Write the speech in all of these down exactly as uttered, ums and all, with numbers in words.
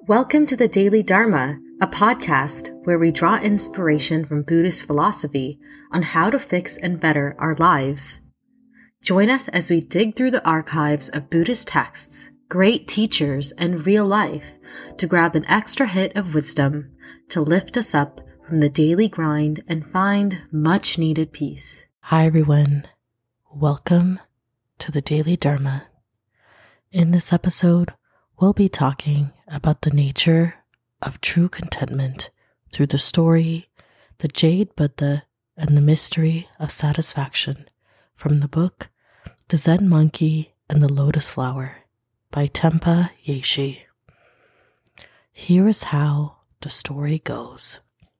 Welcome to the Daily Dharma, a podcast where we draw inspiration from Buddhist philosophy on how to fix and better our lives. Join us as we dig through the archives of Buddhist texts, great teachers, and real life to grab an extra hit of wisdom to lift us up from the daily grind and find much needed peace. Hi everyone, welcome to the Daily Dharma. In this episode, we'll be talking about the nature of true contentment through the story, the Jade Buddha, and the mystery of satisfaction from the book, The Zen Monkey and the Lotus Flower by Tenpa Yeshe. Here is how the story goes.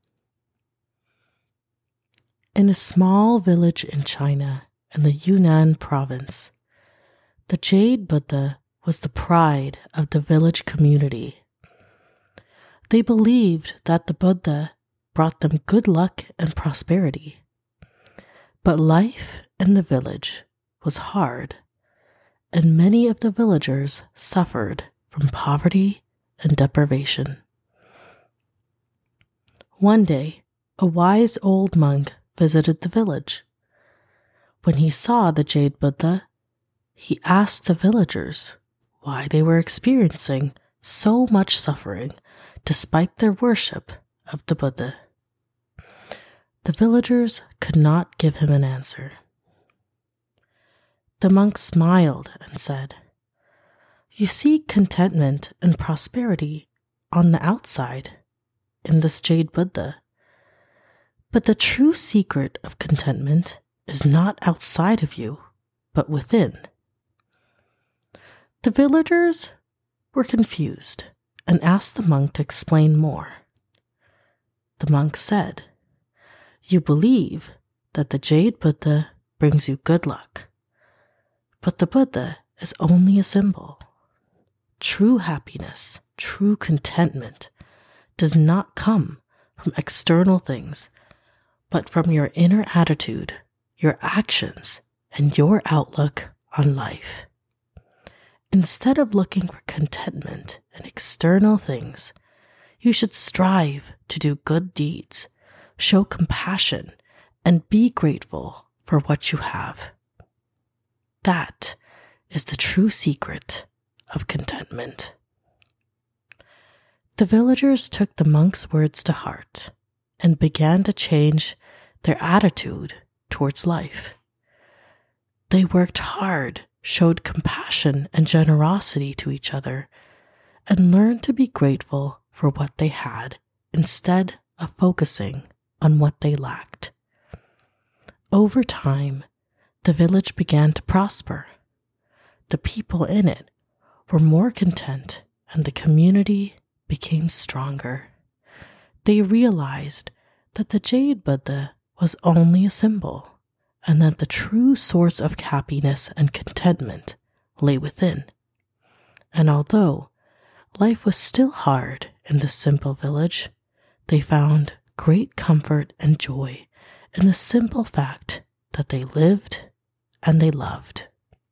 In a small village in China, in the Yunnan province, the Jade Buddha was the pride of the village community. They believed that the Buddha brought them good luck and prosperity. But life in the village was hard, and many of the villagers suffered from poverty and deprivation. One day, a wise old monk visited the village. When he saw the Jade Buddha, he asked the villagers why they were experiencing so much suffering despite their worship of the Buddha. The villagers could not give him an answer. The monk smiled and said, "You seek contentment and prosperity on the outside in this Jade Buddha. But the true secret of contentment is not outside of you, but within." The villagers were confused and asked the monk to explain more. The monk said, "You believe that the Jade Buddha brings you good luck, but the Buddha is only a symbol. True happiness, true contentment does not come from external things, but from your inner attitude, your actions, and your outlook on life. Instead of looking for contentment in external things, you should strive to do good deeds, show compassion, and be grateful for what you have. That is the true secret of contentment." The villagers took the monk's words to heart and began to change their attitude towards life. They worked hard, showed compassion and generosity to each other, and learned to be grateful for what they had instead of focusing on what they lacked. Over time, the village began to prosper. The people in it were more content, and the community became stronger. They realized that the Jade Buddha was only a symbol, and that the true source of happiness and contentment lay within. And although life was still hard in this simple village, they found great comfort and joy in the simple fact that they lived and they loved.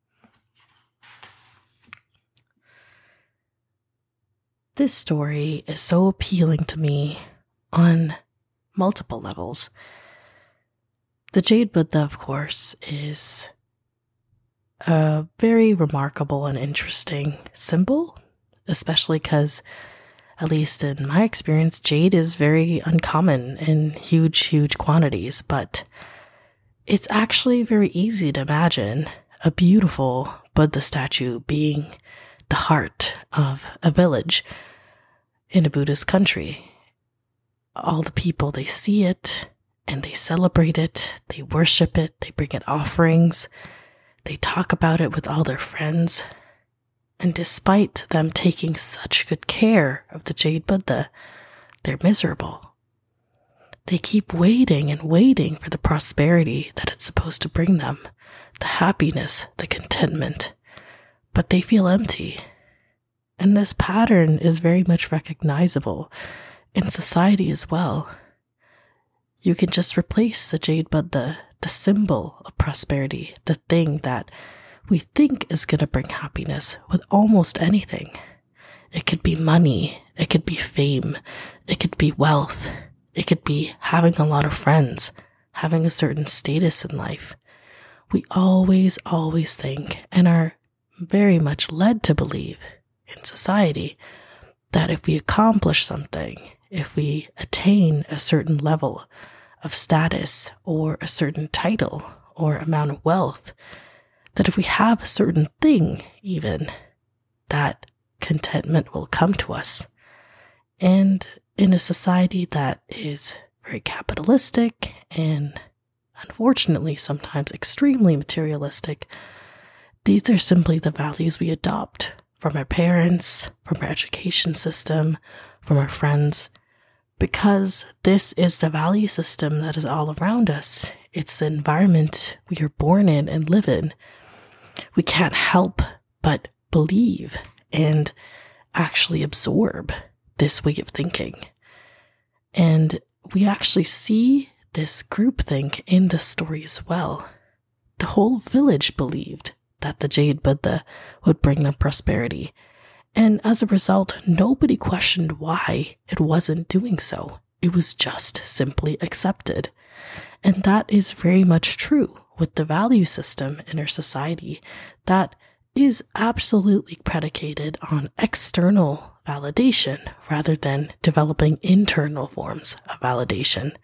This story is so appealing to me on multiple levels. The Jade Buddha, of course, is a very remarkable and interesting symbol, especially because, at least in my experience, jade is very uncommon in huge, huge quantities, but it's actually very easy to imagine a beautiful Buddha statue being the heart of a village in a Buddhist country. All the people, they see it, and they celebrate it, they worship it, they bring it offerings, they talk about it with all their friends. And despite them taking such good care of the Jade Buddha, they're miserable. They keep waiting and waiting for the prosperity that it's supposed to bring them, the happiness, the contentment, but they feel empty. And this pattern is very much recognizable in society as well. You can just replace the Jade Buddha, the symbol of prosperity, the thing that we think is going to bring happiness, with almost anything. It could be money, It could be fame. It could be wealth. It could be having a lot of friends, having a certain status in life. We always, always think and are very much led to believe in society that if we accomplish something, if we attain a certain level of status or a certain title or amount of wealth, that if we have a certain thing even, that contentment will come to us. And in a society that is very capitalistic and unfortunately sometimes extremely materialistic, these are simply the values we adopt from our parents, from our education system, from our friends, because this is the value system that is all around us. It's the environment we are born in and live in. We can't help but believe and actually absorb this way of thinking. And we actually see this groupthink in the story as well. The whole village believed that the Jade Buddha would bring them prosperity. And as a result, nobody questioned why it wasn't doing so. It was just simply accepted. And that is very much true with the value system in our society that is absolutely predicated on external validation rather than developing internal forms of validation.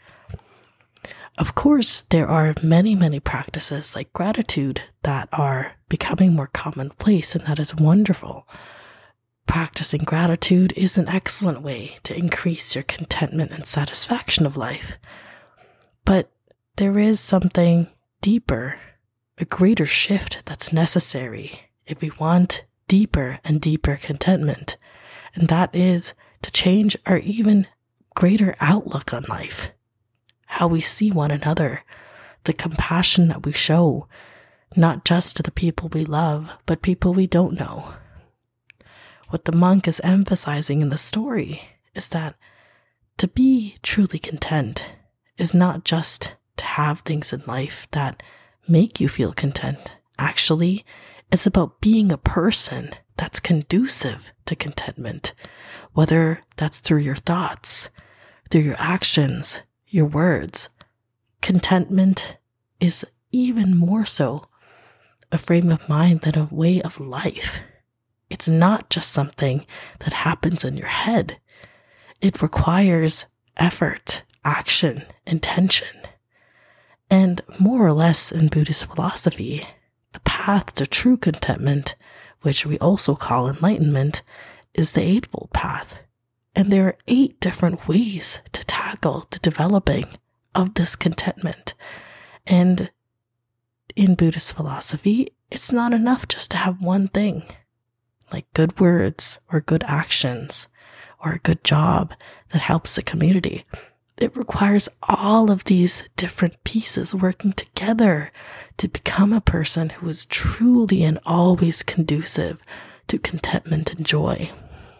Of course, there are many, many practices like gratitude that are becoming more commonplace, and that is wonderful. Practicing gratitude is an excellent way to increase your contentment and satisfaction of life. But there is something deeper, a greater shift that's necessary if we want deeper and deeper contentment, and that is to change our even greater outlook on life, how we see one another, the compassion that we show, not just to the people we love, but people we don't know. What the monk is emphasizing in the story is that to be truly content is not just to have things in life that make you feel content. Actually, it's about being a person that's conducive to contentment, whether that's through your thoughts, through your actions, your words. Contentment is even more so a frame of mind than a way of life. It's not just something that happens in your head. It requires effort, action, intention. And more or less in Buddhist philosophy, the path to true contentment, which we also call enlightenment, is the Eightfold Path. And there are eight different ways to tackle the developing of this contentment. And in Buddhist philosophy, it's not enough just to have one thing, like good words or good actions or a good job that helps the community. It requires all of these different pieces working together to become a person who is truly and always conducive to contentment and joy.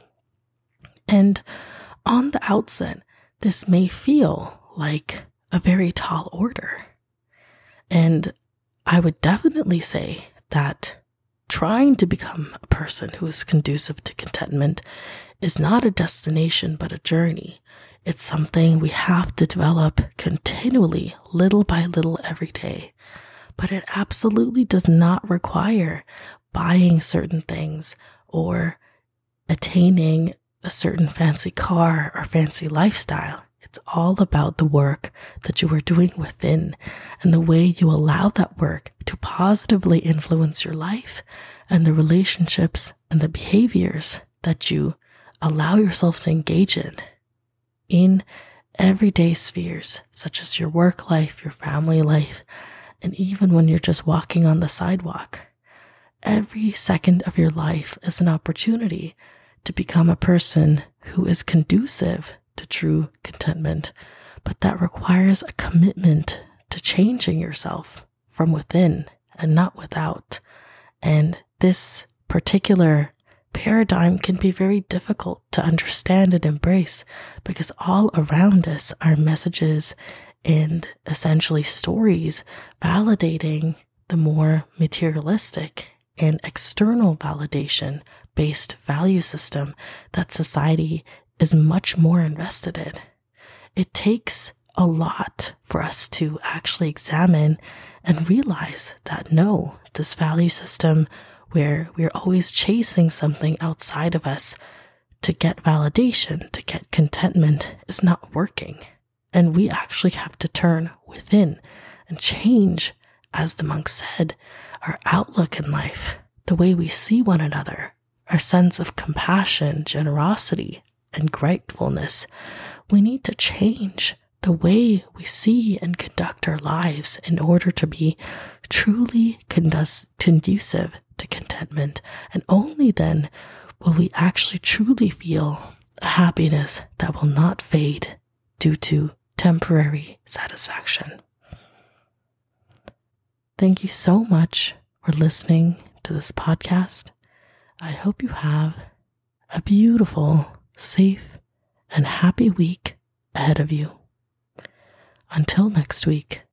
And on the outset, this may feel like a very tall order. And I would definitely say that trying to become a person who is conducive to contentment is not a destination but a journey. It's something we have to develop continually, little by little, every day. But it absolutely does not require buying certain things or attaining a certain fancy car or fancy lifestyle. It's all about the work that you are doing within and the way you allow that work to positively influence your life and the relationships and the behaviors that you allow yourself to engage in. In everyday spheres, such as your work life, your family life, and even when you're just walking on the sidewalk. Every second of your life is an opportunity to become a person who is conducive to true contentment, but that requires a commitment to changing yourself from within and not without. And this particular paradigm can be very difficult to understand and embrace because all around us are messages and essentially stories validating the more materialistic and external validation based value system that society is much more invested in. It takes a lot for us to actually examine and realize that no, this value system where we're always chasing something outside of us to get validation, to get contentment, is not working. And we actually have to turn within and change, as the monk said, our outlook in life, the way we see one another, our sense of compassion, generosity, and gratefulness. We need to change the way we see and conduct our lives in order to be truly conduc- conducive to contentment. And only then will we actually truly feel a happiness that will not fade due to temporary satisfaction. Thank you so much for listening to this podcast. I hope you have a beautiful, safe, and happy week ahead of you. Until next week,